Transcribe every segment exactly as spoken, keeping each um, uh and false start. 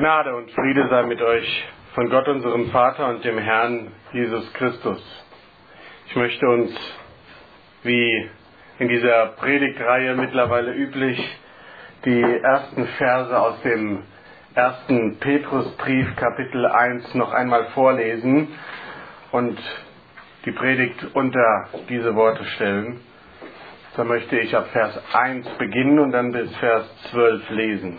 Gnade und Friede sei mit euch von Gott, unserem Vater und dem Herrn Jesus Christus. Ich möchte uns, wie in dieser Predigtreihe mittlerweile üblich, die ersten Verse aus dem ersten Petrusbrief, Kapitel eins, noch einmal vorlesen und die Predigt unter diese Worte stellen. Da möchte ich ab Vers eins beginnen und dann bis Vers zwölf lesen.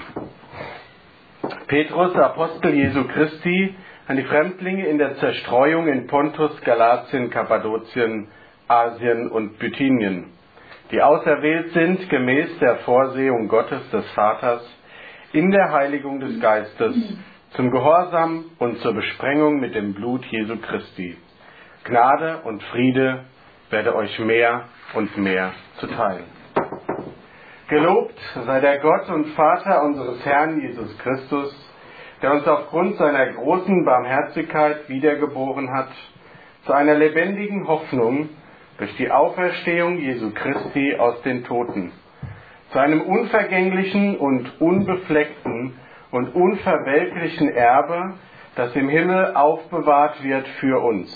Petrus, Apostel Jesu Christi, an die Fremdlinge in der Zerstreuung in Pontus, Galatien, Kappadokien, Asien und Bithynien, die auserwählt sind gemäß der Vorsehung Gottes des Vaters in der Heiligung des Geistes zum Gehorsam und zur Besprengung mit dem Blut Jesu Christi. Gnade und Friede werde euch mehr und mehr zuteil. Gelobt sei der Gott und Vater unseres Herrn Jesus Christus, der uns aufgrund seiner großen Barmherzigkeit wiedergeboren hat, zu einer lebendigen Hoffnung durch die Auferstehung Jesu Christi aus den Toten, zu einem unvergänglichen und unbefleckten und unverwelklichen Erbe, das im Himmel aufbewahrt wird für uns,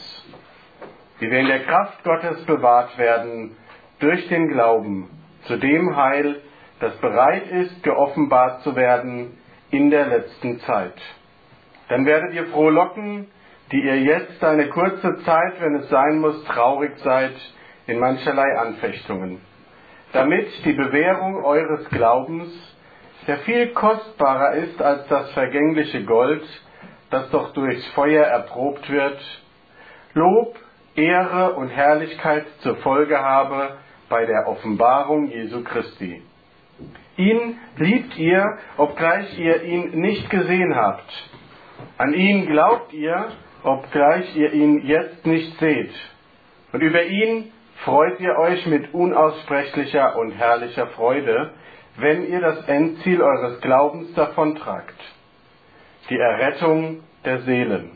wie wir in der Kraft Gottes bewahrt werden durch den Glauben zu dem Heil, das bereit ist, geoffenbart zu werden in der letzten Zeit. Dann werdet ihr frohlocken, die ihr jetzt eine kurze Zeit, wenn es sein muss, traurig seid in mancherlei Anfechtungen, damit die Bewährung eures Glaubens, der viel kostbarer ist als das vergängliche Gold, das doch durchs Feuer erprobt wird, Lob, Ehre und Herrlichkeit zur Folge habe bei der Offenbarung Jesu Christi. Ihn liebt ihr, obgleich ihr ihn nicht gesehen habt. An ihn glaubt ihr, obgleich ihr ihn jetzt nicht seht. Und über ihn freut ihr euch mit unaussprechlicher und herrlicher Freude, wenn ihr das Endziel eures Glaubens davontragt, die Errettung der Seelen.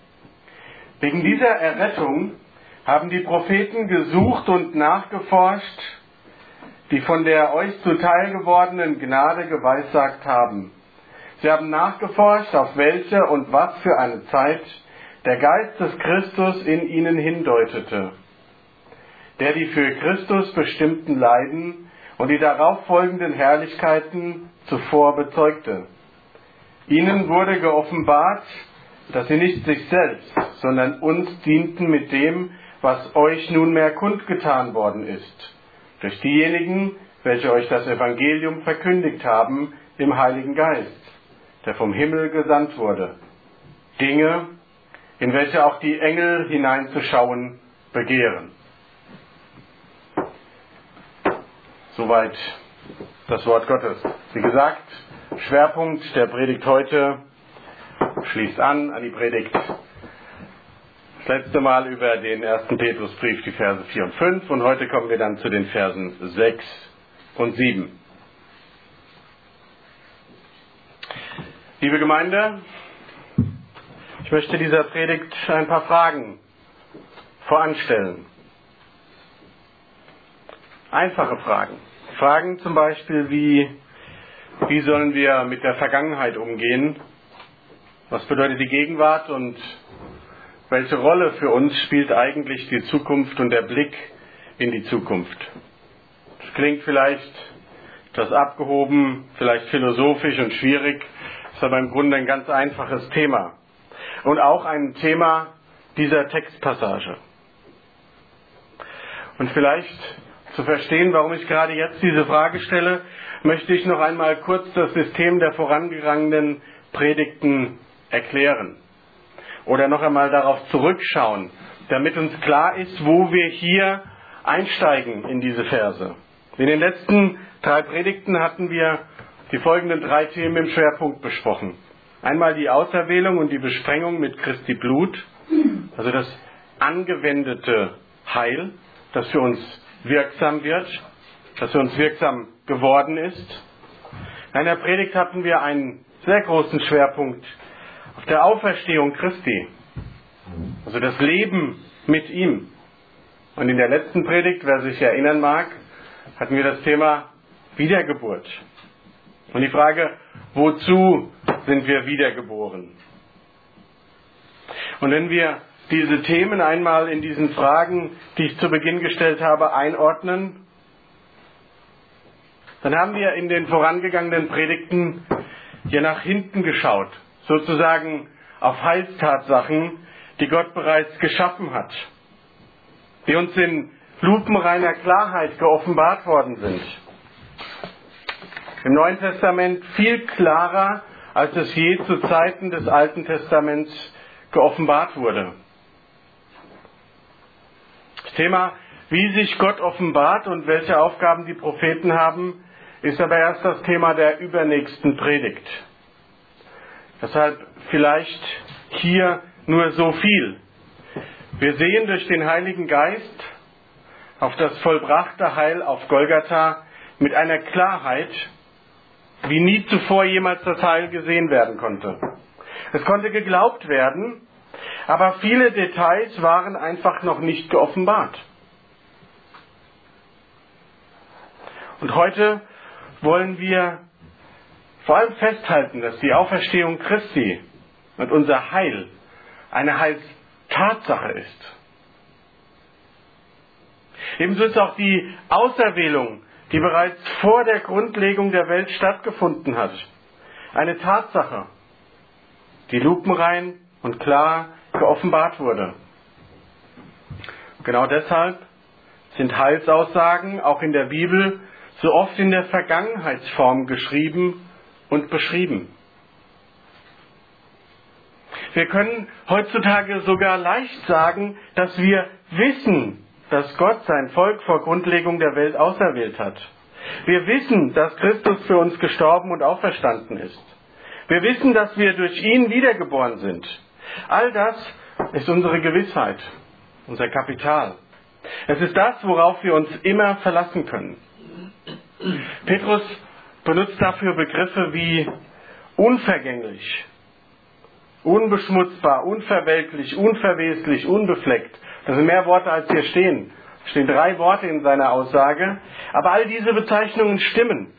Wegen dieser Errettung haben die Propheten gesucht und nachgeforscht, die von der euch zuteil gewordenen Gnade geweissagt haben. Sie haben nachgeforscht, auf welche und was für eine Zeit der Geist des Christus in ihnen hindeutete, der die für Christus bestimmten Leiden und die darauf folgenden Herrlichkeiten zuvor bezeugte. Ihnen wurde geoffenbart, dass sie nicht sich selbst, sondern uns dienten mit dem, was euch nunmehr kundgetan worden ist, durch diejenigen, welche euch das Evangelium verkündigt haben, im Heiligen Geist, der vom Himmel gesandt wurde. Dinge, in welche auch die Engel hineinzuschauen begehren. Soweit das Wort Gottes. Wie gesagt, Schwerpunkt der Predigt heute schließt an an die Predigt das letzte Mal über den ersten Petrusbrief, die Verse vier und fünf, und heute kommen wir dann zu den Versen sechs und sieben. Liebe Gemeinde, ich möchte dieser Predigt ein paar Fragen voranstellen. Einfache Fragen. Fragen zum Beispiel wie, wie sollen wir mit der Vergangenheit umgehen? Was bedeutet die Gegenwart und welche Rolle für uns spielt eigentlich die Zukunft und der Blick in die Zukunft? Das klingt vielleicht etwas abgehoben, vielleicht philosophisch und schwierig, ist aber im Grunde ein ganz einfaches Thema. Und auch ein Thema dieser Textpassage. Und vielleicht zu verstehen, warum ich gerade jetzt diese Frage stelle, möchte ich noch einmal kurz das System der vorangegangenen Predigten erklären. Oder noch einmal darauf zurückschauen, damit uns klar ist, wo wir hier einsteigen in diese Verse. In den letzten drei Predigten hatten wir die folgenden drei Themen im Schwerpunkt besprochen. Einmal die Auserwählung und die Besprengung mit Christi Blut, also das angewendete Heil, das für uns wirksam wird, das für uns wirksam geworden ist. In einer Predigt hatten wir einen sehr großen Schwerpunkt auf der Auferstehung Christi, also das Leben mit ihm. Und in der letzten Predigt, wer sich erinnern mag, hatten wir das Thema Wiedergeburt. Und die Frage, wozu sind wir wiedergeboren? Und wenn wir diese Themen einmal in diesen Fragen, die ich zu Beginn gestellt habe, einordnen, dann haben wir in den vorangegangenen Predigten hier nach hinten geschaut, sozusagen auf Heilstatsachen, die Gott bereits geschaffen hat, die uns in lupenreiner Klarheit geoffenbart worden sind. Im Neuen Testament viel klarer, als es je zu Zeiten des Alten Testaments geoffenbart wurde. Das Thema, wie sich Gott offenbart und welche Aufgaben die Propheten haben, ist aber erst das Thema der übernächsten Predigt. Deshalb vielleicht hier nur so viel. Wir sehen durch den Heiligen Geist auf das vollbrachte Heil auf Golgatha mit einer Klarheit, wie nie zuvor jemals das Heil gesehen werden konnte. Es konnte geglaubt werden, aber viele Details waren einfach noch nicht geoffenbart. Und heute wollen wir vor allem festhalten, dass die Auferstehung Christi und unser Heil eine Heilstatsache ist. Ebenso ist auch die Auserwählung, die bereits vor der Grundlegung der Welt stattgefunden hat, eine Tatsache, die lupenrein und klar geoffenbart wurde. Genau deshalb sind Heilsaussagen auch in der Bibel so oft in der Vergangenheitsform geschrieben und beschrieben. Wir können heutzutage sogar leicht sagen, dass wir wissen, dass Gott sein Volk vor Grundlegung der Welt auserwählt hat. Wir wissen, dass Christus für uns gestorben und auferstanden ist. Wir wissen, dass wir durch ihn wiedergeboren sind. All das ist unsere Gewissheit, unser Kapital. Es ist das, worauf wir uns immer verlassen können. Petrus benutzt dafür Begriffe wie unvergänglich, unbeschmutzbar, unverwelklich, unverweslich, unbefleckt. Das sind mehr Worte, als hier stehen. Es stehen drei Worte in seiner Aussage. Aber all diese Bezeichnungen stimmen.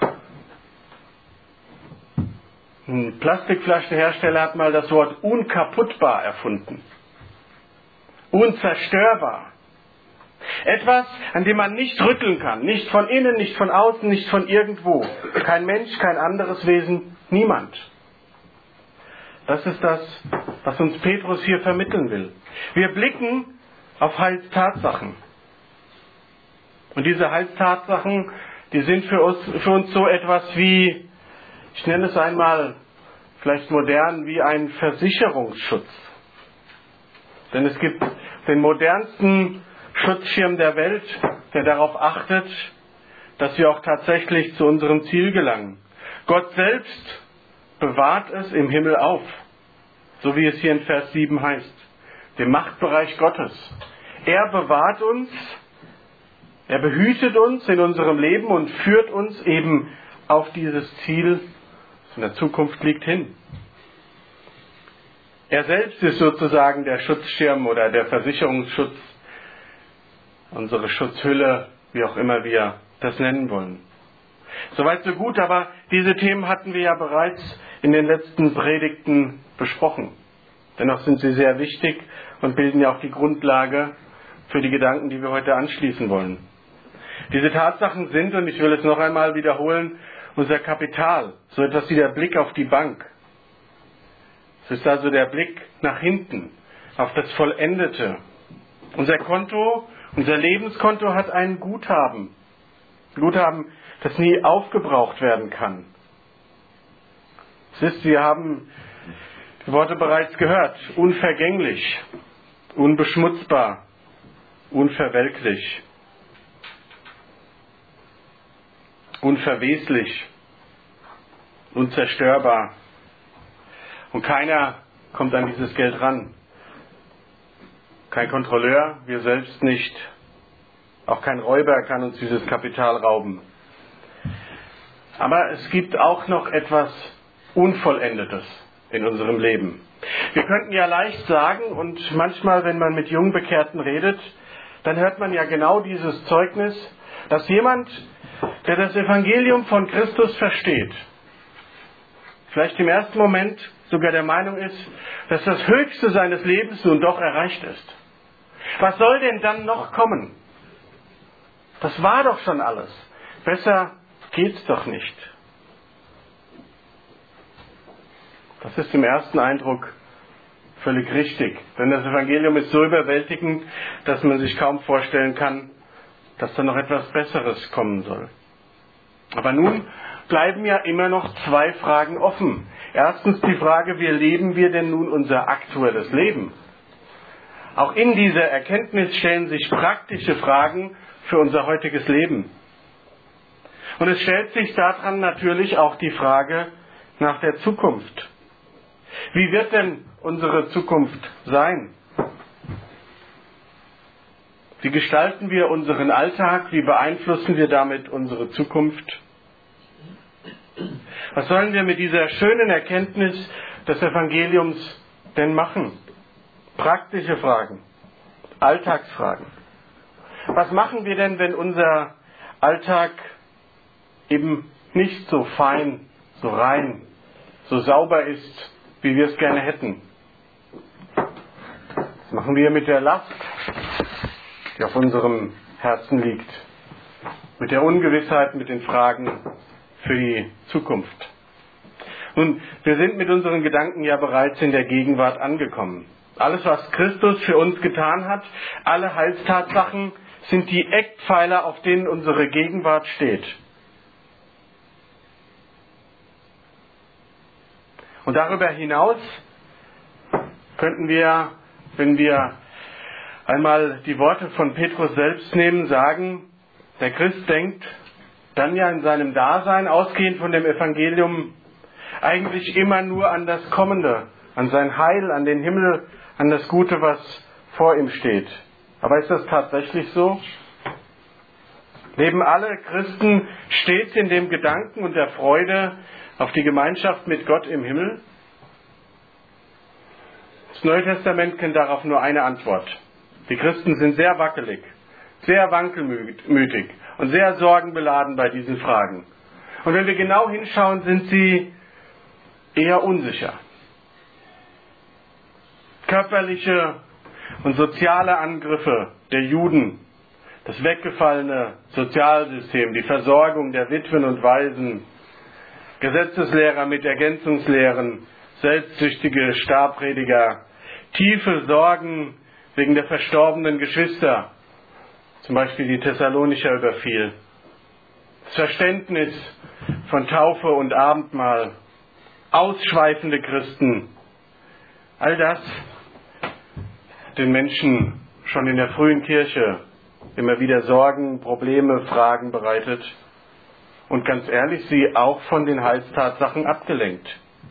Ein Plastikflaschenhersteller hat mal das Wort unkaputtbar erfunden. Unzerstörbar. Etwas, an dem man nicht rütteln kann. Nicht von innen, nicht von außen, nicht von irgendwo. Kein Mensch, kein anderes Wesen, niemand. Das ist das, was uns Petrus hier vermitteln will. Wir blicken auf Heilstatsachen. Und diese Heilstatsachen, die sind für uns, für uns so etwas wie, ich nenne es einmal vielleicht modern, wie ein Versicherungsschutz. Denn es gibt den modernsten Schutzschirm der Welt, der darauf achtet, dass wir auch tatsächlich zu unserem Ziel gelangen. Gott selbst bewahrt es im Himmel auf, so wie es hier in Vers sieben heißt, dem Machtbereich Gottes. Er bewahrt uns, er behütet uns in unserem Leben und führt uns eben auf dieses Ziel, das in der Zukunft liegt, hin. Er selbst ist sozusagen der Schutzschirm oder der Versicherungsschutz, unsere Schutzhülle, wie auch immer wir das nennen wollen. Soweit so gut, aber diese Themen hatten wir ja bereits in den letzten Predigten besprochen. Dennoch sind sie sehr wichtig und bilden ja auch die Grundlage für die Gedanken, die wir heute anschließen wollen. Diese Tatsachen sind, und ich will es noch einmal wiederholen, unser Kapital, so etwas wie der Blick auf die Bank. Es ist also der Blick nach hinten, auf das Vollendete. Unser Konto, unser Lebenskonto hat ein Guthaben. Ein Guthaben, das nie aufgebraucht werden kann. Es ist, wir haben die Worte bereits gehört, unvergänglich, unbeschmutzbar, unverwelklich, unverweslich, unzerstörbar. Und keiner kommt an dieses Geld ran. Kein Kontrolleur, wir selbst nicht. Auch kein Räuber kann uns dieses Kapital rauben. Aber es gibt auch noch etwas Unvollendetes in unserem Leben. Wir könnten ja leicht sagen, und manchmal, wenn man mit Jungbekehrten redet, dann hört man ja genau dieses Zeugnis, dass jemand, der das Evangelium von Christus versteht, vielleicht im ersten Moment sogar der Meinung ist, dass das Höchste seines Lebens nun doch erreicht ist. Was soll denn dann noch kommen? Das war doch schon alles. Besser geht's doch nicht. Das ist im ersten Eindruck völlig richtig. Denn das Evangelium ist so überwältigend, dass man sich kaum vorstellen kann, dass da noch etwas Besseres kommen soll. Aber nun bleiben ja immer noch zwei Fragen offen. Erstens die Frage, wie leben wir denn nun unser aktuelles Leben? Auch in dieser Erkenntnis stellen sich praktische Fragen für unser heutiges Leben. Und es stellt sich daran natürlich auch die Frage nach der Zukunft. Wie wird denn unsere Zukunft sein? Wie gestalten wir unseren Alltag? Wie beeinflussen wir damit unsere Zukunft? Was sollen wir mit dieser schönen Erkenntnis des Evangeliums denn machen? Praktische Fragen, Alltagsfragen. Was machen wir denn, wenn unser Alltag eben nicht so fein, so rein, so sauber ist, wie wir es gerne hätten? Was machen wir mit der Last, die auf unserem Herzen liegt? Mit der Ungewissheit, mit den Fragen für die Zukunft? Nun, wir sind mit unseren Gedanken ja bereits in der Gegenwart angekommen. Alles, was Christus für uns getan hat, alle Heilstatsachen sind die Eckpfeiler, auf denen unsere Gegenwart steht. Und darüber hinaus könnten wir, wenn wir einmal die Worte von Petrus selbst nehmen, sagen, der Christ denkt dann ja in seinem Dasein, ausgehend von dem Evangelium, eigentlich immer nur an das Kommende, an sein Heil, an den Himmel, an das Gute, was vor ihm steht. Aber ist das tatsächlich so? Leben alle Christen stets in dem Gedanken und der Freude auf die Gemeinschaft mit Gott im Himmel? Das Neue Testament kennt darauf nur eine Antwort. Die Christen sind sehr wackelig, sehr wankelmütig und sehr sorgenbeladen bei diesen Fragen. Und wenn wir genau hinschauen, sind sie eher unsicher. Körperliche und soziale Angriffe der Juden, das weggefallene Sozialsystem, die Versorgung der Witwen und Waisen, Gesetzeslehrer mit Ergänzungslehren, selbstsüchtige Starprediger, tiefe Sorgen wegen der verstorbenen Geschwister, zum Beispiel die Thessalonicher überfiel, das Verständnis von Taufe und Abendmahl, ausschweifende Christen, all das den Menschen schon in der frühen Kirche immer wieder Sorgen, Probleme, Fragen bereitet und ganz ehrlich, sie auch von den Heilstatsachen abgelenkt.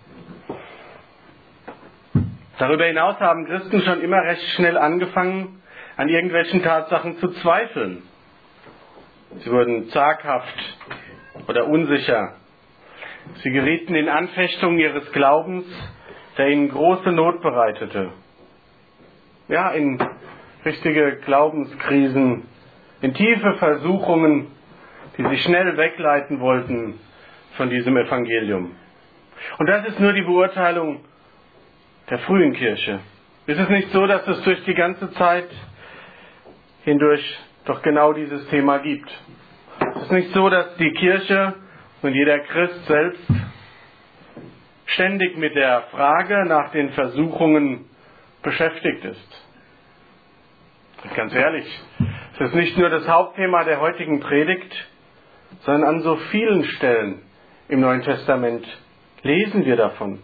Darüber hinaus haben Christen schon immer recht schnell angefangen, an irgendwelchen Tatsachen zu zweifeln. Sie wurden zaghaft oder unsicher. Sie gerieten in Anfechtungen ihres Glaubens, der ihnen große Not bereitete. Ja, in richtige Glaubenskrisen, in tiefe Versuchungen, die sie schnell wegleiten wollten von diesem Evangelium. Und das ist nur die Beurteilung der frühen Kirche. Ist es nicht so, dass es durch die ganze Zeit hindurch doch genau dieses Thema gibt? Es ist nicht so, dass die Kirche und jeder Christ selbst ständig mit der Frage nach den Versuchungen beschäftigt ist. Und ganz ehrlich, es ist nicht nur das Hauptthema der heutigen Predigt, sondern an so vielen Stellen im Neuen Testament lesen wir davon.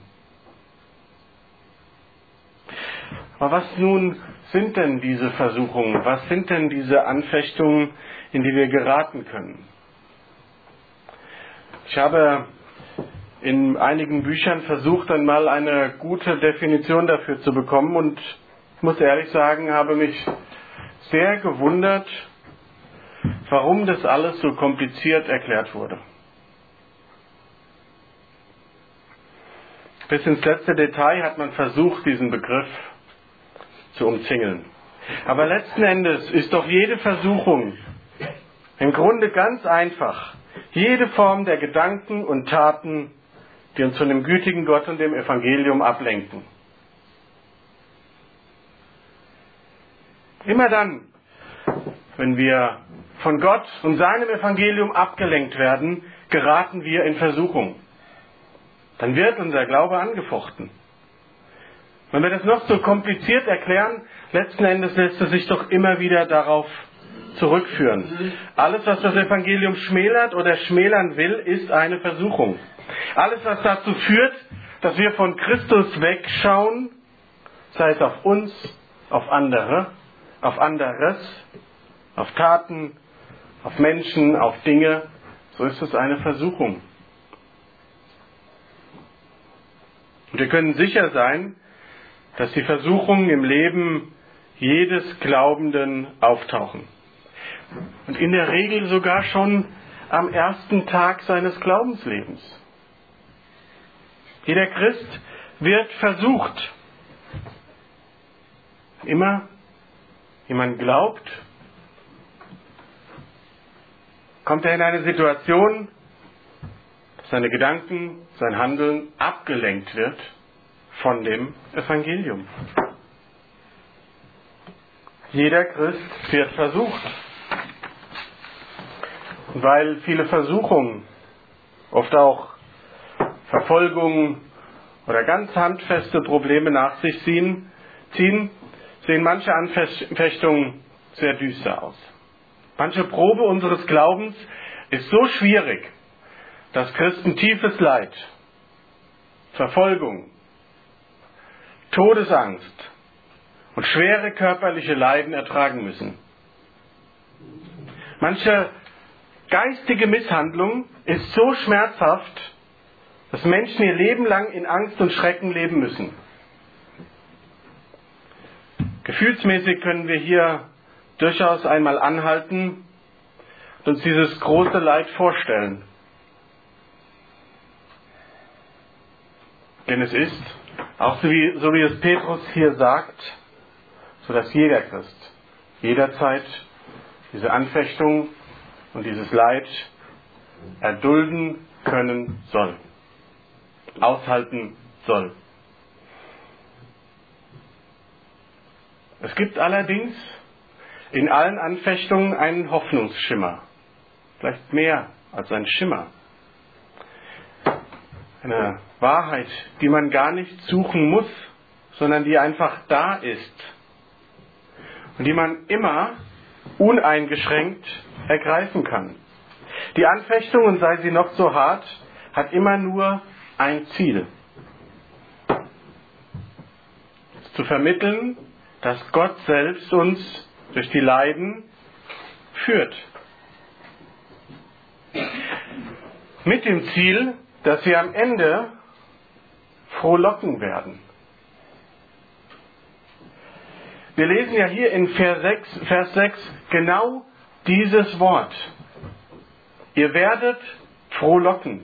Aber was nun sind denn diese Versuchungen? Was sind denn diese Anfechtungen, in die wir geraten können? Ich habe in einigen Büchern versucht, einmal eine gute Definition dafür zu bekommen und ich muss ehrlich sagen, habe mich sehr gewundert, warum das alles so kompliziert erklärt wurde. Bis ins letzte Detail hat man versucht, diesen Begriff zu umzingeln. Aber letzten Endes ist doch jede Versuchung im Grunde ganz einfach. Jede Form der Gedanken und Taten, die uns von dem gütigen Gott und dem Evangelium ablenken. Immer dann, wenn wir von Gott und seinem Evangelium abgelenkt werden, geraten wir in Versuchung. Dann wird unser Glaube angefochten. Wenn wir das noch so kompliziert erklären, letzten Endes lässt es sich doch immer wieder darauf zurückführen. Alles, was das Evangelium schmälert oder schmälern will, ist eine Versuchung. Alles, was dazu führt, dass wir von Christus wegschauen, sei es auf uns, auf andere, auf anderes, auf Taten, auf Menschen, auf Dinge, so ist es eine Versuchung. Und wir können sicher sein, dass die Versuchungen im Leben jedes Glaubenden auftauchen. Und in der Regel sogar schon am ersten Tag seines Glaubenslebens. Jeder Christ wird versucht. Immer jemand glaubt, kommt er in eine Situation, dass seine Gedanken, sein Handeln abgelenkt wird von dem Evangelium. Jeder Christ wird versucht. Und weil viele Versuchungen, oft auch Verfolgungen oder ganz handfeste Probleme nach sich ziehen, ziehen, sehen manche Anfechtungen sehr düster aus. Manche Probe unseres Glaubens ist so schwierig, dass Christen tiefes Leid, Verfolgung, Todesangst und schwere körperliche Leiden ertragen müssen. Manche geistige Misshandlung ist so schmerzhaft, dass Menschen ihr Leben lang in Angst und Schrecken leben müssen. Gefühlsmäßig können wir hier durchaus einmal anhalten und uns dieses große Leid vorstellen. Denn es ist, auch so wie, so wie es Petrus hier sagt, so dass jeder Christ jederzeit diese Anfechtung und dieses Leid erdulden können soll, aushalten soll. Es gibt allerdings in allen Anfechtungen einen Hoffnungsschimmer, vielleicht mehr als ein Schimmer. Eine Wahrheit, die man gar nicht suchen muss, sondern die einfach da ist und die man immer uneingeschränkt ergreifen kann. Die Anfechtung, und sei sie noch so hart, hat immer nur ein Ziel. Zu vermitteln, dass Gott selbst uns durch die Leiden führt. Mit dem Ziel, dass wir am Ende frohlocken werden. Wir lesen ja hier in Vers sechs, Vers sechs genau dieses Wort. Ihr werdet frohlocken.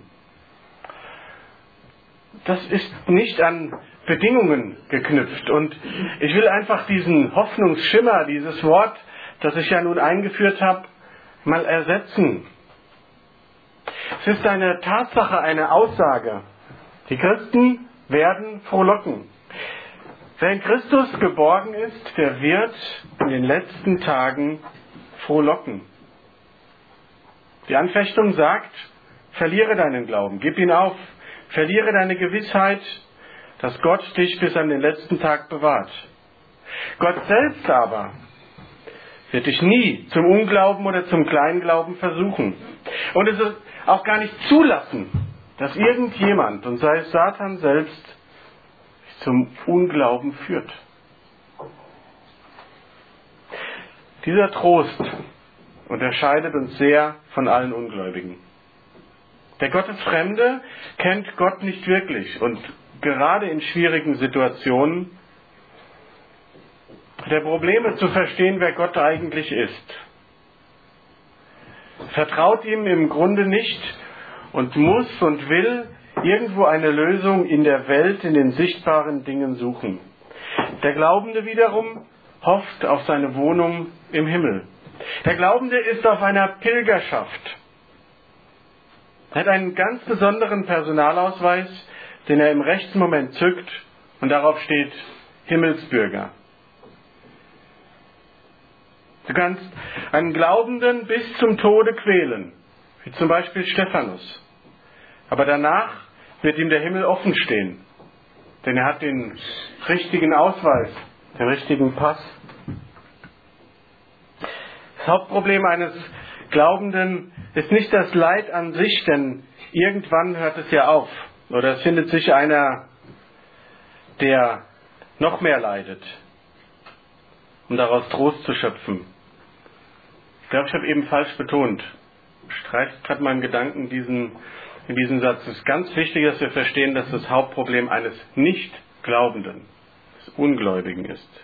Das ist nicht an Bedingungen geknüpft. Und ich will einfach diesen Hoffnungsschimmer, dieses Wort, das ich ja nun eingeführt habe, mal ersetzen. Es ist eine Tatsache, eine Aussage. Die Christen werden frohlocken. Wer in Christus geborgen ist, der wird in den letzten Tagen frohlocken. Die Anfechtung sagt, verliere deinen Glauben, gib ihn auf, verliere deine Gewissheit, dass Gott dich bis an den letzten Tag bewahrt. Gott selbst aber wird dich nie zum Unglauben oder zum Kleinglauben versuchen. Und es ist auch gar nicht zulassen, dass irgendjemand, und sei es Satan selbst, dich zum Unglauben führt. Dieser Trost unterscheidet uns sehr von allen Ungläubigen. Der Gottesfremde kennt Gott nicht wirklich und gerade in schwierigen Situationen hat er Probleme zu verstehen, wer Gott eigentlich ist. Vertraut ihm im Grunde nicht und muss und will irgendwo eine Lösung in der Welt, in den sichtbaren Dingen suchen. Der Glaubende wiederum hofft auf seine Wohnung im Himmel. Der Glaubende ist auf einer Pilgerschaft. Er hat einen ganz besonderen Personalausweis, den er im rechten Moment zückt und darauf steht Himmelsbürger. Du kannst einen Glaubenden bis zum Tode quälen, wie zum Beispiel Stephanus. Aber danach wird ihm der Himmel offen stehen, denn er hat den richtigen Ausweis, den richtigen Pass. Das Hauptproblem eines Glaubenden ist nicht das Leid an sich, denn irgendwann hört es ja auf. Oder es findet sich einer, der noch mehr leidet, um daraus Trost zu schöpfen. Ich glaube, ich habe eben falsch betont. Streicht gerade meinen Gedanken diesen, in diesem Satz. Es ist ganz wichtig, dass wir verstehen, dass das Hauptproblem eines Nicht-Glaubenden, des Ungläubigen ist.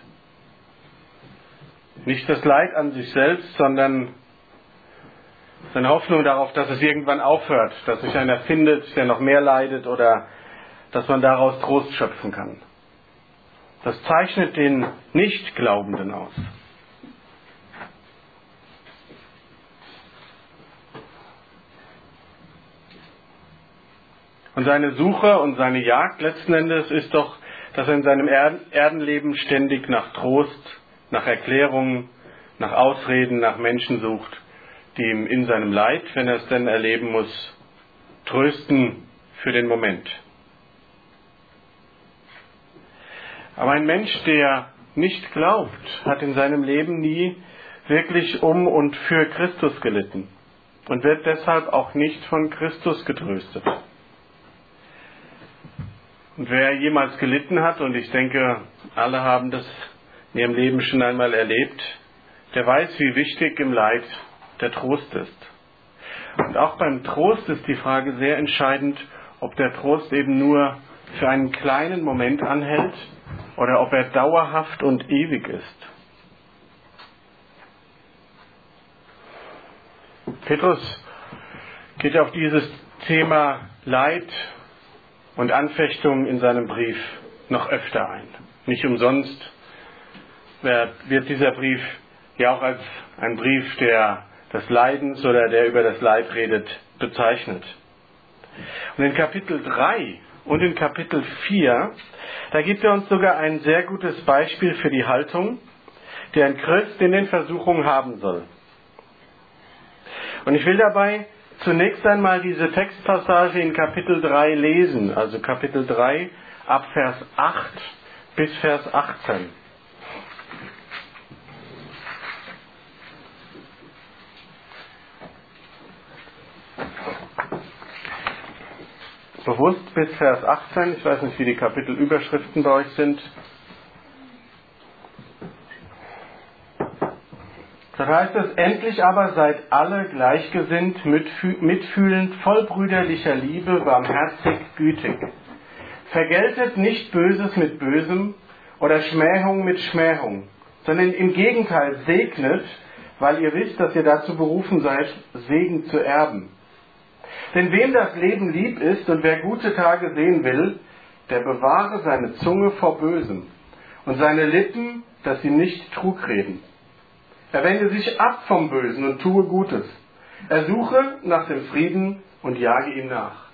Nicht das Leid an sich selbst, sondern seine Hoffnung darauf, dass es irgendwann aufhört, dass sich einer findet, der noch mehr leidet oder dass man daraus Trost schöpfen kann. Das zeichnet den Nicht-Glaubenden aus. Und seine Suche und seine Jagd letzten Endes ist doch, dass er in seinem Erdenleben ständig nach Trost, nach Erklärungen, nach Ausreden, nach Menschen sucht, die ihm in seinem Leid, wenn er es denn erleben muss, trösten für den Moment. Aber ein Mensch, der nicht glaubt, hat in seinem Leben nie wirklich um und für Christus gelitten und wird deshalb auch nicht von Christus getröstet. Und wer jemals gelitten hat, und ich denke, alle haben das in ihrem Leben schon einmal erlebt, der weiß, wie wichtig im Leid der Trost ist. Und auch beim Trost ist die Frage sehr entscheidend, ob der Trost eben nur für einen kleinen Moment anhält oder ob er dauerhaft und ewig ist. Petrus geht auf dieses Thema Leid und Anfechtung in seinem Brief noch öfter ein. Nicht umsonst wird dieser Brief ja auch als ein Brief der, des Leidens oder der über das Leid redet, bezeichnet. Und in Kapitel drei und in Kapitel vier, da gibt er uns sogar ein sehr gutes Beispiel für die Haltung, die ein Christ in den Versuchungen haben soll. Und ich will dabei zunächst einmal diese Textpassage in Kapitel drei lesen, also Kapitel drei ab Vers acht bis Vers achtzehn. Bewusst bis Vers achtzehn, ich weiß nicht, wie die Kapitelüberschriften bei euch sind. Das heißt es, endlich aber seid alle gleichgesinnt, mitfühlend, voll brüderlicher Liebe, barmherzig, gütig. Vergeltet nicht Böses mit Bösem oder Schmähung mit Schmähung, sondern im Gegenteil segnet, weil ihr wisst, dass ihr dazu berufen seid, Segen zu erben. Denn wem das Leben lieb ist und wer gute Tage sehen will, der bewahre seine Zunge vor Bösem und seine Lippen, dass sie nicht Trug reden. Er wende sich ab vom Bösen und tue Gutes. Er suche nach dem Frieden und jage ihm nach.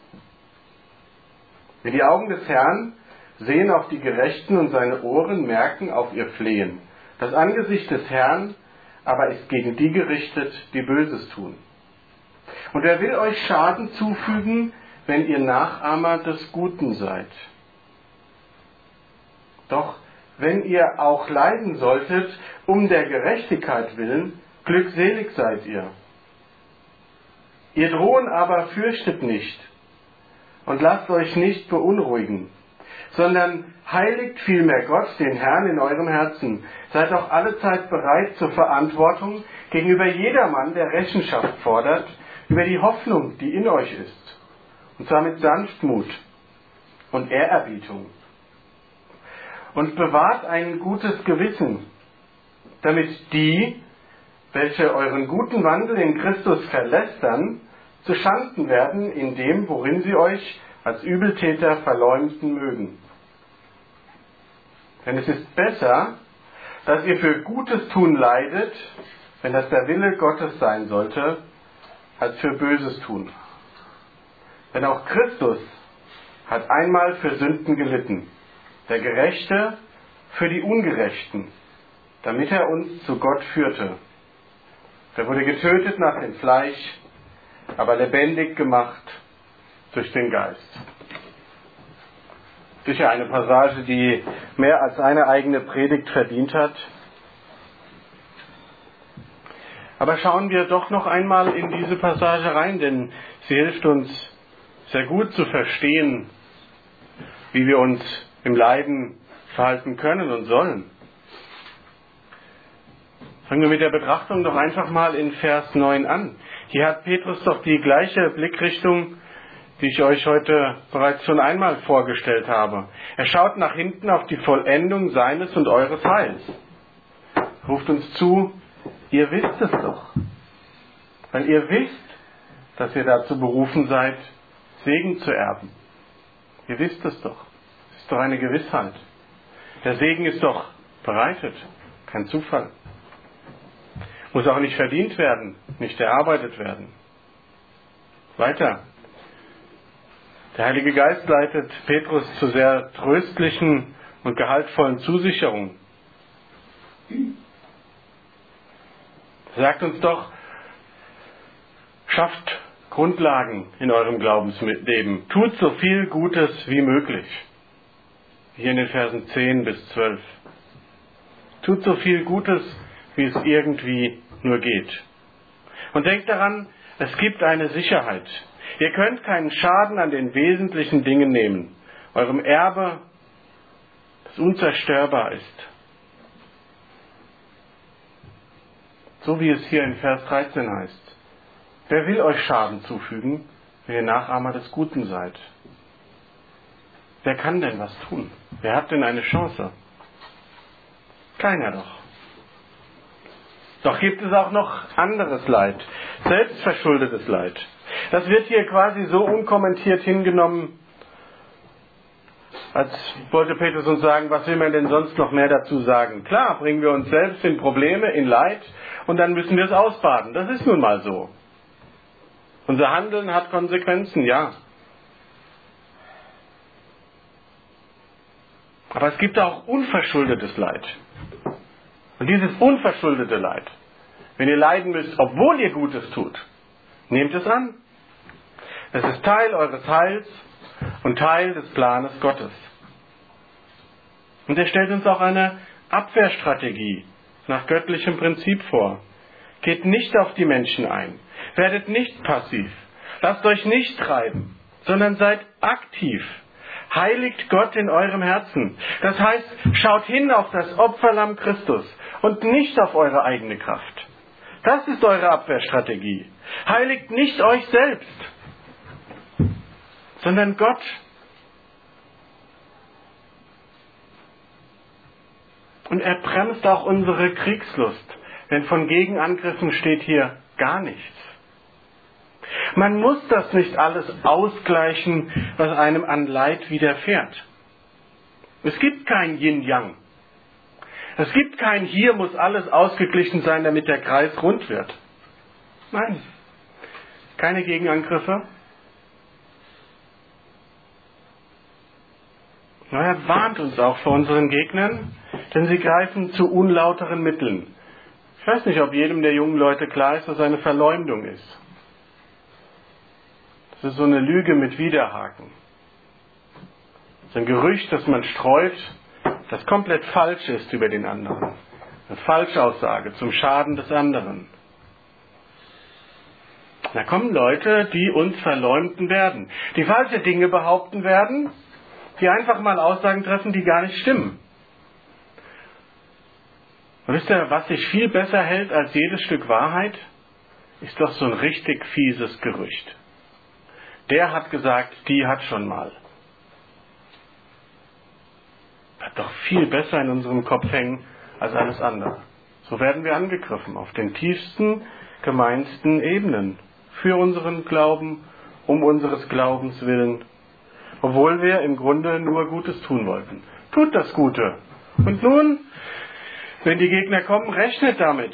Denn die Augen des Herrn sehen auf die Gerechten und seine Ohren merken auf ihr Flehen. Das Angesicht des Herrn aber ist gegen die gerichtet, die Böses tun. Und er will euch Schaden zufügen, wenn ihr Nachahmer des Guten seid. Doch wenn ihr auch leiden solltet, um der Gerechtigkeit willen, glückselig seid ihr. Ihr Drohen aber fürchtet nicht und lasst euch nicht beunruhigen, sondern heiligt vielmehr Gott, den Herrn, in eurem Herzen. Seid auch allezeit bereit zur Verantwortung gegenüber jedermann, der Rechenschaft fordert, über die Hoffnung, die in euch ist, und zwar mit Sanftmut und Ehrerbietung. Und bewahrt ein gutes Gewissen, damit die, welche euren guten Wandel in Christus verlästern, zu Schanden werden in dem, worin sie euch als Übeltäter verleumden mögen. Denn es ist besser, dass ihr für Gutes tun leidet, wenn das der Wille Gottes sein sollte, als für Böses tun. Denn auch Christus hat einmal für Sünden gelitten, der Gerechte für die Ungerechten, damit er uns zu Gott führte. Er wurde getötet nach dem Fleisch, aber lebendig gemacht durch den Geist. Sicher eine Passage, die mehr als eine eigene Predigt verdient hat. Aber schauen wir doch noch einmal in diese Passage rein, denn sie hilft uns sehr gut zu verstehen, wie wir uns im Leiden verhalten können und sollen. Fangen wir mit der Betrachtung doch einfach mal in Vers neun an. Hier hat Petrus doch die gleiche Blickrichtung, die ich euch heute bereits schon einmal vorgestellt habe. Er schaut nach hinten auf die Vollendung seines und eures Heils. Ruft uns zu, ihr wisst es doch. Weil ihr wisst, dass ihr dazu berufen seid, Segen zu erben. Ihr wisst es doch. Es ist doch eine Gewissheit. Der Segen ist doch bereitet. Kein Zufall. Muss auch nicht verdient werden, nicht erarbeitet werden. Weiter. Der Heilige Geist leitet Petrus zu sehr tröstlichen und gehaltvollen Zusicherungen. Er sagt uns doch, schafft Grundlagen in eurem Glaubensleben. Tut so viel Gutes wie möglich. Hier in den Versen zehn bis zwölf. Tut so viel Gutes, wie es irgendwie nur geht. Und denkt daran, es gibt eine Sicherheit. Ihr könnt keinen Schaden an den wesentlichen Dingen nehmen. Eurem Erbe, das unzerstörbar ist. So wie es hier in Vers dreizehn heißt. Wer will euch Schaden zufügen, wenn ihr Nachahmer des Guten seid? Wer kann denn was tun? Wer hat denn eine Chance? Keiner doch. Doch gibt es auch noch anderes Leid, selbstverschuldetes Leid. Das wird hier quasi so unkommentiert hingenommen, als wollte Petrus uns sagen, was will man denn sonst noch mehr dazu sagen? Klar, bringen wir uns selbst in Probleme, in Leid und dann müssen wir es ausbaden. Das ist nun mal so. Unser Handeln hat Konsequenzen, ja. Aber es gibt auch unverschuldetes Leid. Und dieses unverschuldete Leid, wenn ihr leiden müsst, obwohl ihr Gutes tut, nehmt es an. Es ist Teil eures Heils und Teil des Planes Gottes. Und er stellt uns auch eine Abwehrstrategie nach göttlichem Prinzip vor. Geht nicht auf die Menschen ein. Werdet nicht passiv. Lasst euch nicht treiben, sondern seid aktiv. Heiligt Gott in eurem Herzen. Das heißt, schaut hin auf das Opferlamm Christus und nicht auf eure eigene Kraft. Das ist eure Abwehrstrategie. Heiligt nicht euch selbst, sondern Gott. Und er bremst auch unsere Kriegslust, denn von Gegenangriffen steht hier gar nichts. Man muss das nicht alles ausgleichen, was einem an Leid widerfährt. Es gibt kein Yin-Yang. Es gibt kein hier muss alles ausgeglichen sein, damit der Kreis rund wird. Nein, keine Gegenangriffe. Er warnt uns auch vor unseren Gegnern, denn sie greifen zu unlauteren Mitteln. Ich weiß nicht, ob jedem der jungen Leute klar ist, was eine Verleumdung ist. Das ist so eine Lüge mit Widerhaken. Das ist ein Gerücht, das man streut, das komplett falsch ist über den anderen. Eine Falschaussage zum Schaden des anderen. Da kommen Leute, die uns verleumden werden, die falsche Dinge behaupten werden, die einfach mal Aussagen treffen, die gar nicht stimmen. Und wisst ihr, was sich viel besser hält als jedes Stück Wahrheit? Ist doch so ein richtig fieses Gerücht. Der hat gesagt, die hat schon mal. Wird doch viel besser in unserem Kopf hängen als alles andere. So werden wir angegriffen auf den tiefsten, gemeinsten Ebenen. Für unseren Glauben, um unseres Glaubens willen. Obwohl wir im Grunde nur Gutes tun wollten. Tut das Gute. Und nun, wenn die Gegner kommen, rechnet damit,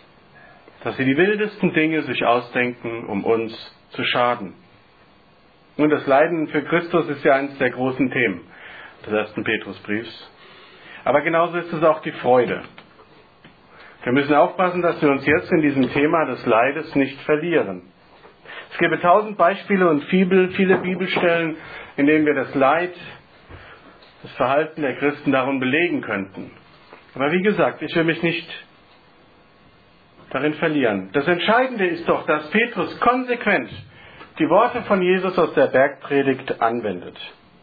dass sie die wildesten Dinge sich ausdenken, um uns zu schaden. Und das Leiden für Christus ist ja eines der großen Themen des ersten Petrusbriefs. Aber genauso ist es auch die Freude. Wir müssen aufpassen, dass wir uns jetzt in diesem Thema des Leides nicht verlieren. Es gäbe tausend Beispiele und viele, viele Bibelstellen, in denen wir das Leid, das Verhalten der Christen darum belegen könnten. Aber wie gesagt, ich will mich nicht darin verlieren. Das Entscheidende ist doch, dass Petrus konsequent die Worte von Jesus aus der Bergpredigt anwendet.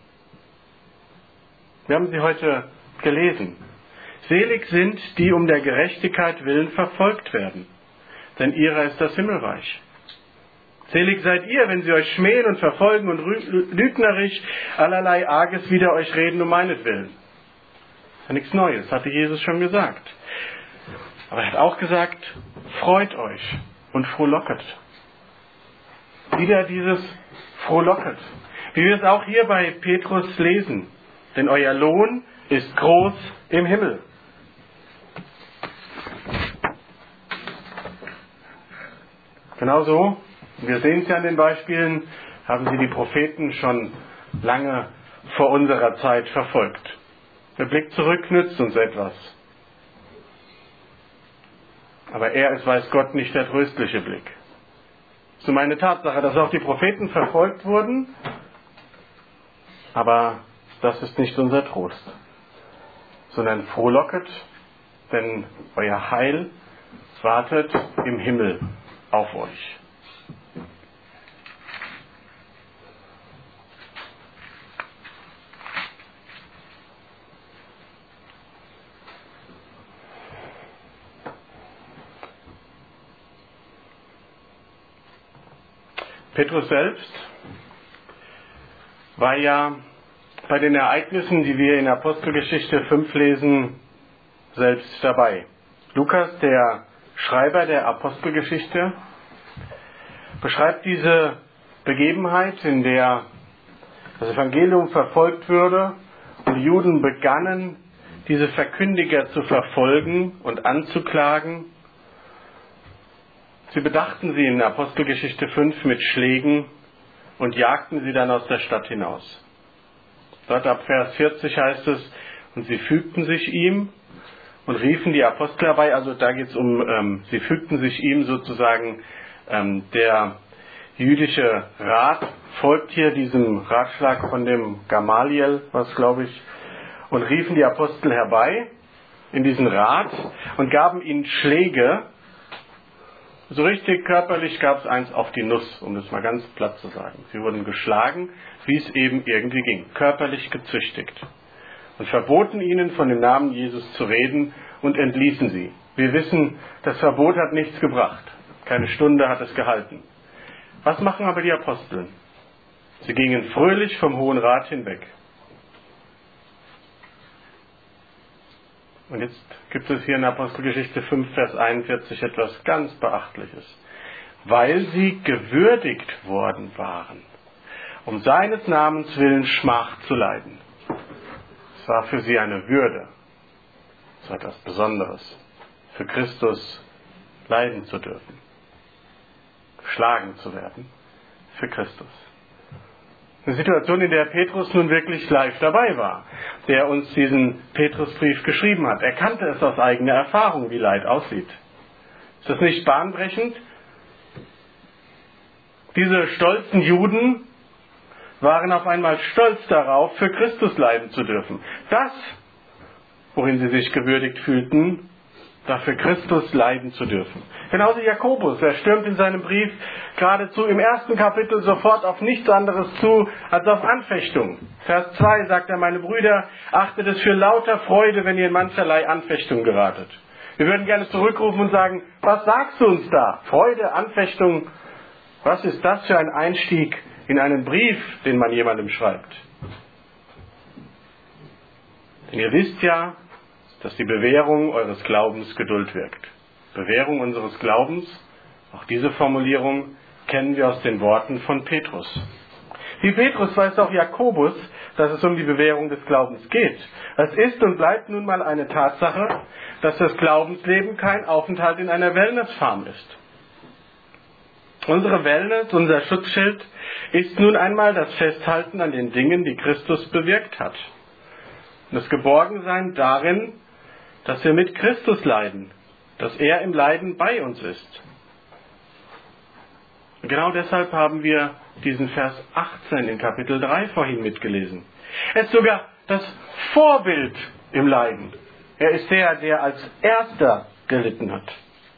Wir haben sie heute gelesen. Selig sind, die um der Gerechtigkeit willen verfolgt werden, denn ihrer ist das Himmelreich. Selig seid ihr, wenn sie euch schmähen und verfolgen und lügnerisch allerlei Arges wider euch reden um meinetwillen. Das ist ja nichts Neues, hatte Jesus schon gesagt. Aber er hat auch gesagt, freut euch und frohlocket. Wieder dieses frohlocket. Wie wir es auch hier bei Petrus lesen. Denn euer Lohn ist groß im Himmel. Genauso, wir sehen es ja an den Beispielen, haben sie die Propheten schon lange vor unserer Zeit verfolgt. Der Blick zurück nützt uns etwas. Aber er ist, weiß Gott, nicht der tröstliche Blick. So meine Tatsache, dass auch die Propheten verfolgt wurden, aber das ist nicht unser Trost, sondern frohlocket, denn euer Heil wartet im Himmel auf euch. Petrus selbst war ja bei den Ereignissen, die wir in Apostelgeschichte fünf lesen, selbst dabei. Lukas, der Schreiber der Apostelgeschichte, beschreibt diese Begebenheit, in der das Evangelium verfolgt würde und die Juden begannen, diese Verkündiger zu verfolgen und anzuklagen. Sie bedachten sie in Apostelgeschichte fünf mit Schlägen und jagten sie dann aus der Stadt hinaus. Dort ab Vers vierzig heißt es, und sie fügten sich ihm und riefen die Apostel herbei, also da geht es um, ähm, sie fügten sich ihm sozusagen, ähm, der jüdische Rat folgt hier diesem Ratschlag von dem Gamaliel, was glaube ich, und riefen die Apostel herbei in diesen Rat und gaben ihnen Schläge. So richtig körperlich gab es eins auf die Nuss, um das mal ganz platt zu sagen. Sie wurden geschlagen, wie es eben irgendwie ging, körperlich gezüchtigt. Und verboten ihnen, von dem Namen Jesus zu reden und entließen sie. Wir wissen, das Verbot hat nichts gebracht. Keine Stunde hat es gehalten. Was machen aber die Apostel? Sie gingen fröhlich vom Hohen Rat hinweg. Und jetzt gibt es hier in Apostelgeschichte fünf, Vers einundvierzig etwas ganz Beachtliches. Weil sie gewürdigt worden waren, um seines Namens willen Schmach zu leiden. Es war für sie eine Würde. Es war etwas Besonderes, für Christus leiden zu dürfen. Geschlagen zu werden für Christus. Eine Situation, in der Petrus nun wirklich live dabei war, der uns diesen Petrusbrief geschrieben hat. Er kannte es aus eigener Erfahrung, wie Leid aussieht. Ist das nicht bahnbrechend? Diese stolzen Juden waren auf einmal stolz darauf, für Christus leiden zu dürfen. Das, worin sie sich gewürdigt fühlten, dafür Christus leiden zu dürfen. Genauso Jakobus, er stürmt in seinem Brief geradezu im ersten Kapitel sofort auf nichts anderes zu als auf Anfechtung. Vers zwei sagt er, meine Brüder, achtet es für lauter Freude, wenn ihr in mancherlei Anfechtung geratet. Wir würden gerne zurückrufen und sagen, was sagst du uns da? Freude, Anfechtung, was ist das für ein Einstieg in einen Brief, den man jemandem schreibt? Denn ihr wisst ja, dass die Bewährung eures Glaubens Geduld wirkt. Bewährung unseres Glaubens, auch diese Formulierung kennen wir aus den Worten von Petrus. Wie Petrus weiß auch Jakobus, dass es um die Bewährung des Glaubens geht. Es ist und bleibt nun mal eine Tatsache, dass das Glaubensleben kein Aufenthalt in einer Wellnessfarm ist. Unsere Wellness, unser Schutzschild ist nun einmal das Festhalten an den Dingen, die Christus bewirkt hat. Und das Geborgensein darin, dass wir mit Christus leiden, dass er im Leiden bei uns ist. Und genau deshalb haben wir diesen Vers achtzehn in Kapitel drei vorhin mitgelesen. Er ist sogar das Vorbild im Leiden. Er ist der, der als Erster gelitten hat.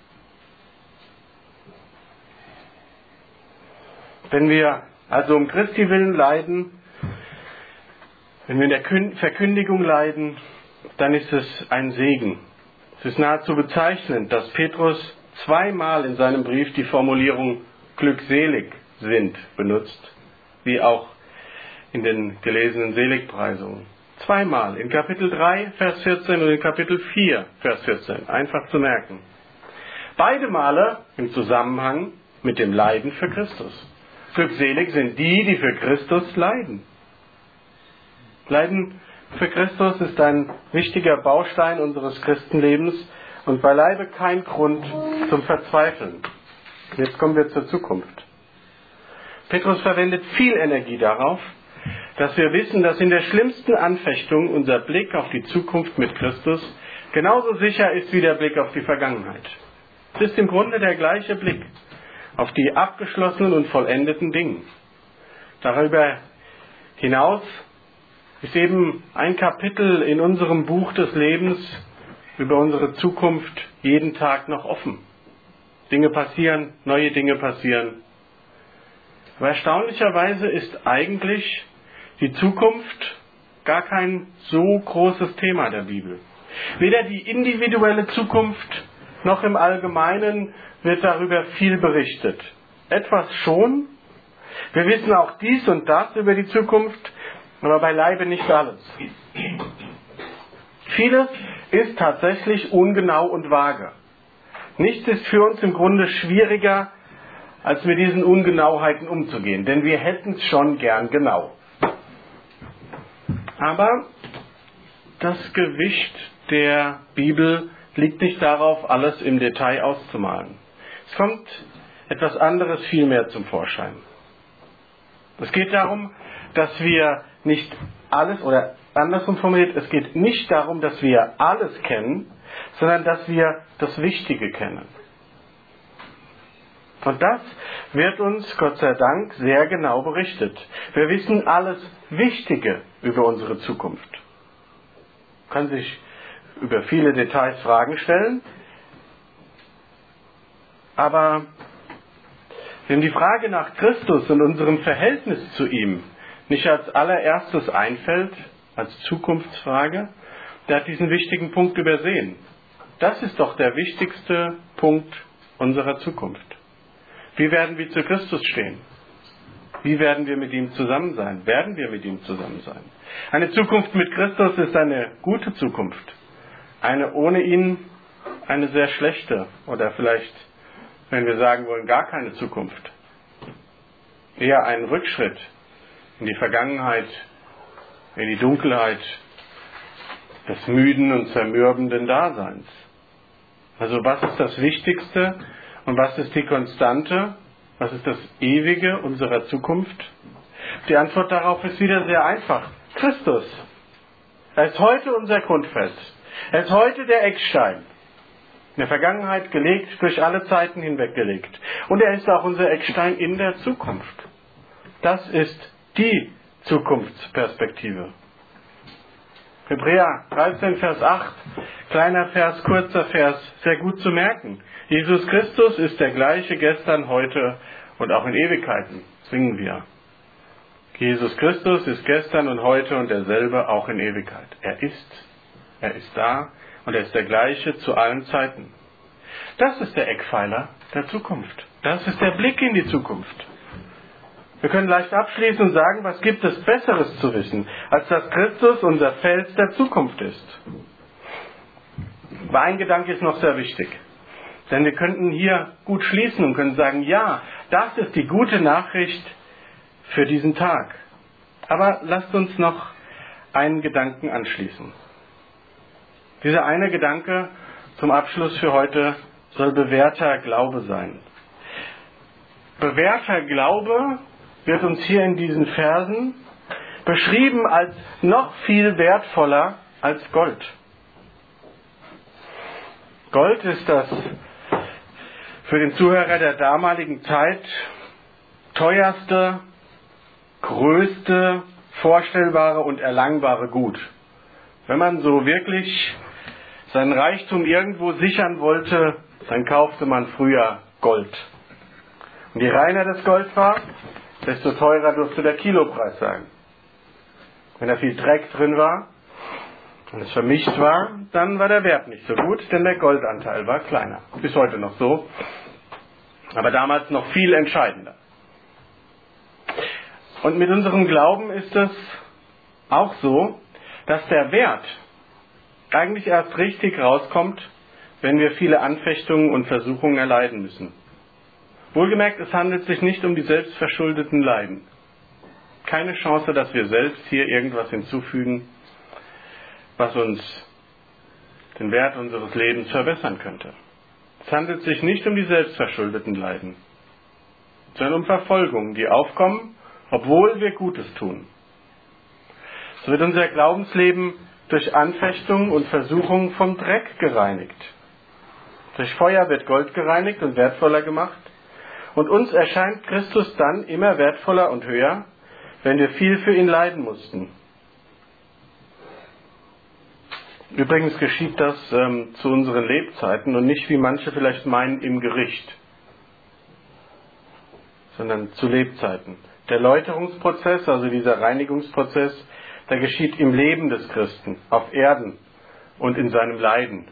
Wenn wir also um Christi willen leiden, wenn wir in der Verkündigung leiden, dann ist es ein Segen. Es ist nahezu bezeichnend, dass Petrus zweimal in seinem Brief die Formulierung glückselig sind benutzt, wie auch in den gelesenen Seligpreisungen. Zweimal, in Kapitel drei, Vers vierzehn und in Kapitel vier, Vers vierzehn. Einfach zu merken. Beide Male im Zusammenhang mit dem Leiden für Christus. Glückselig sind die, die für Christus leiden. Leiden für Christus ist ein wichtiger Baustein unseres Christenlebens und beileibe kein Grund zum Verzweifeln. Jetzt kommen wir zur Zukunft. Petrus verwendet viel Energie darauf, dass wir wissen, dass in der schlimmsten Anfechtung unser Blick auf die Zukunft mit Christus genauso sicher ist wie der Blick auf die Vergangenheit. Es ist im Grunde der gleiche Blick auf die abgeschlossenen und vollendeten Dinge. Darüber hinaus ist eben ein Kapitel in unserem Buch des Lebens über unsere Zukunft jeden Tag noch offen. Dinge passieren, neue Dinge passieren. Aber erstaunlicherweise ist eigentlich die Zukunft gar kein so großes Thema der Bibel. Weder die individuelle Zukunft noch im Allgemeinen wird darüber viel berichtet. Etwas schon. Wir wissen auch dies und das über die Zukunft, aber beileibe nicht alles. Vieles ist tatsächlich ungenau und vage. Nichts ist für uns im Grunde schwieriger, als mit diesen Ungenauheiten umzugehen, denn wir hätten es schon gern genau. Aber das Gewicht der Bibel liegt nicht darauf, alles im Detail auszumalen. Es kommt etwas anderes viel mehr zum Vorschein. Es geht darum, dass wir nicht alles, oder andersrum formuliert, es geht nicht darum, dass wir alles kennen, sondern dass wir das Wichtige kennen. Und das wird uns, Gott sei Dank, sehr genau berichtet. Wir wissen alles Wichtige über unsere Zukunft. Man kann sich über viele Details Fragen stellen, aber wem die Frage nach Christus und unserem Verhältnis zu ihm nicht als allererstes einfällt, als Zukunftsfrage, der hat diesen wichtigen Punkt übersehen. Das ist doch der wichtigste Punkt unserer Zukunft. Wie werden wir zu Christus stehen? Wie werden wir mit ihm zusammen sein? Werden wir mit ihm zusammen sein? Eine Zukunft mit Christus ist eine gute Zukunft. Eine ohne ihn eine sehr schlechte oder vielleicht, wenn wir sagen wollen, gar keine Zukunft. Eher ein Rückschritt in die Vergangenheit, in die Dunkelheit des müden und zermürbenden Daseins. Also was ist das Wichtigste und was ist die Konstante? Was ist das Ewige unserer Zukunft? Die Antwort darauf ist wieder sehr einfach. Christus. Er ist heute unser Grundfest. Er ist heute der Eckstein. In der Vergangenheit gelegt, durch alle Zeiten hinweg gelegt. Und er ist auch unser Eckstein in der Zukunft. Das ist die Zukunftsperspektive. Hebräer dreizehn, Vers acht, kleiner Vers, kurzer Vers, sehr gut zu merken. Jesus Christus ist der gleiche gestern, heute und auch in Ewigkeiten, singen wir. Jesus Christus ist gestern und heute und derselbe auch in Ewigkeit. Er ist, er ist da und er ist der gleiche zu allen Zeiten. Das ist der Eckpfeiler der Zukunft. Das ist der Blick in die Zukunft. Wir können leicht abschließen und sagen, was gibt es Besseres zu wissen, als dass Christus unser Fels der Zukunft ist. Aber ein Gedanke ist noch sehr wichtig. Denn wir könnten hier gut schließen und können sagen, ja, das ist die gute Nachricht für diesen Tag. Aber lasst uns noch einen Gedanken anschließen. Dieser eine Gedanke zum Abschluss für heute soll bewährter Glaube sein. bewährter Glaube wird uns hier in diesen Versen beschrieben als noch viel wertvoller als Gold. Gold ist das für den Zuhörer der damaligen Zeit teuerste, größte, vorstellbare und erlangbare Gut. Wenn man so wirklich seinen Reichtum irgendwo sichern wollte, dann kaufte man früher Gold. Und je reiner das Gold war, desto teurer durfte der Kilopreis sein. Wenn da viel Dreck drin war und es vermischt war, dann war der Wert nicht so gut, denn der Goldanteil war kleiner. Bis heute noch so, aber damals noch viel entscheidender. Und mit unserem Glauben ist es auch so, dass der Wert eigentlich erst richtig rauskommt, wenn wir viele Anfechtungen und Versuchungen erleiden müssen. Wohlgemerkt, es handelt sich nicht um die selbstverschuldeten Leiden. Keine Chance, dass wir selbst hier irgendwas hinzufügen, was uns den Wert unseres Lebens verbessern könnte. Es handelt sich nicht um die selbstverschuldeten Leiden, sondern um Verfolgungen, die aufkommen, obwohl wir Gutes tun. So wird unser Glaubensleben durch Anfechtungen und Versuchungen vom Dreck gereinigt. Durch Feuer wird Gold gereinigt und wertvoller gemacht. Und uns erscheint Christus dann immer wertvoller und höher, wenn wir viel für ihn leiden mussten. Übrigens geschieht das ähm, zu unseren Lebzeiten und nicht, wie manche vielleicht meinen, im Gericht, sondern zu Lebzeiten. Der Läuterungsprozess, also dieser Reinigungsprozess, der geschieht im Leben des Christen, auf Erden und in seinem Leiden.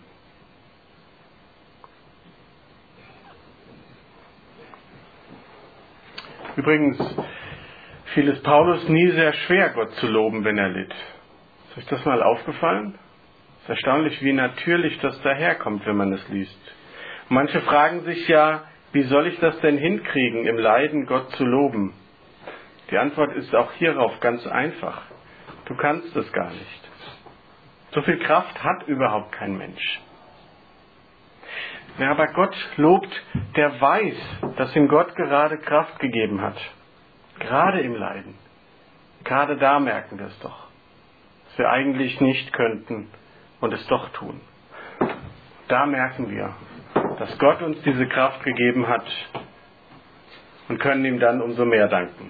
Übrigens fiel es Paulus nie sehr schwer, Gott zu loben, wenn er litt. Ist euch das mal aufgefallen? Es ist erstaunlich, wie natürlich das daherkommt, wenn man es liest. Und manche fragen sich ja, wie soll ich das denn hinkriegen, im Leiden Gott zu loben? Die Antwort ist auch hierauf ganz einfach. Du kannst es gar nicht. So viel Kraft hat überhaupt kein Mensch. Wer aber Gott lobt, der weiß, dass ihm Gott gerade Kraft gegeben hat. Gerade im Leiden. Gerade da merken wir es doch. Dass wir eigentlich nicht könnten und es doch tun. Da merken wir, dass Gott uns diese Kraft gegeben hat und können ihm dann umso mehr danken.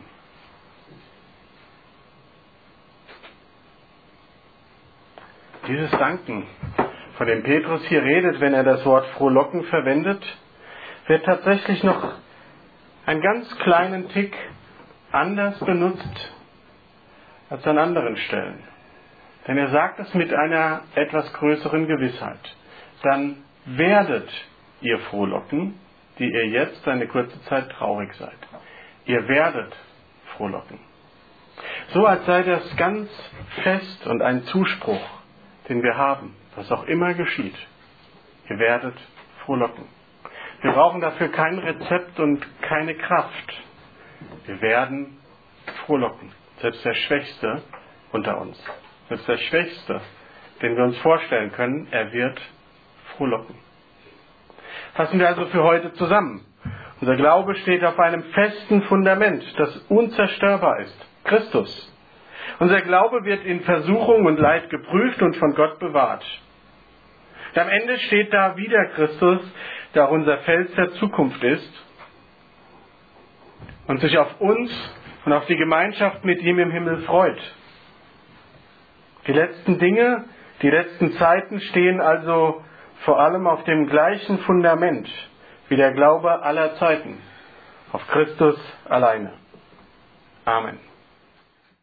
Dieses Danken, von dem Petrus hier redet, wenn er das Wort frohlocken verwendet, wird tatsächlich noch einen ganz kleinen Tick anders benutzt als an anderen Stellen. Denn er sagt es mit einer etwas größeren Gewissheit. Dann werdet ihr frohlocken, die ihr jetzt eine kurze Zeit traurig seid. Ihr werdet frohlocken. So als sei das ganz fest und ein Zuspruch, den wir haben, was auch immer geschieht. Ihr werdet frohlocken. Wir brauchen dafür kein Rezept und keine Kraft. Wir werden frohlocken. Selbst der Schwächste unter uns. Selbst der Schwächste, den wir uns vorstellen können, er wird frohlocken. Fassen wir also für heute zusammen. Unser Glaube steht auf einem festen Fundament, das unzerstörbar ist. Christus. Unser Glaube wird in Versuchung und Leid geprüft und von Gott bewahrt. Und am Ende steht da wieder Christus, der unser Fels der Zukunft ist und sich auf uns und auf die Gemeinschaft mit ihm im Himmel freut. Die letzten Dinge, die letzten Zeiten stehen also vor allem auf dem gleichen Fundament wie der Glaube aller Zeiten, auf Christus alleine. Amen.